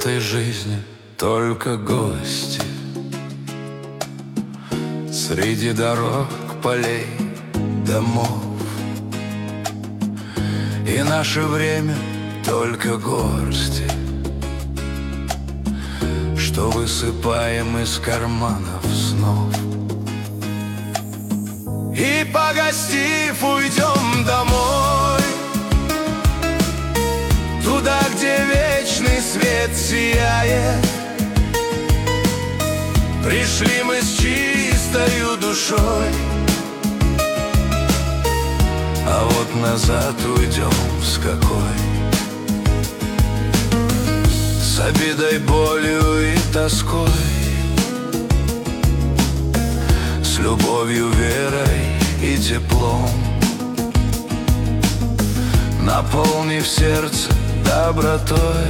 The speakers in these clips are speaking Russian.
этой жизни только гости. Среди дорог, полей, домов. И наше время только горсти, что высыпаем из карманов снов. И погостив, уйдем домой, туда, где вечный свет сияет. Пришли мы с чистою душой, а вот назад уйдем с какой? С обидой, болью и тоской, с любовью, верой и теплом, наполнив сердце добротой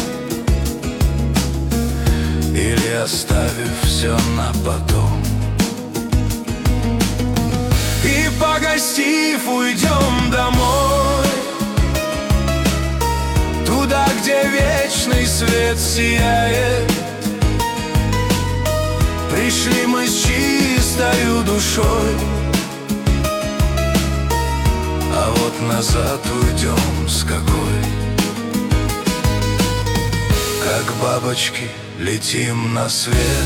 или оставив все на потом. И погостив, уйдем домой, туда, где вечный свет сияет. Пришли мы с чистою душой, а вот назад уйдем с какой? Как бабочки летим на свет,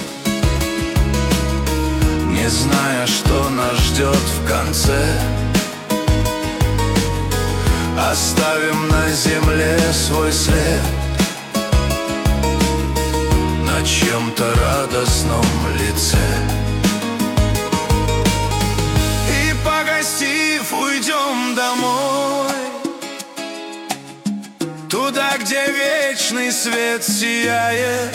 не зная, что нас ждет в конце. Оставим на земле свой след на чем-то радостном лице. И погостив, уйдем домой, туда, где вечный свет сияет.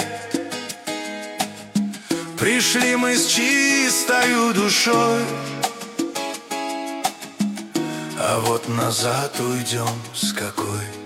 Пришли мы с чистою душой, а вот назад уйдем с какой?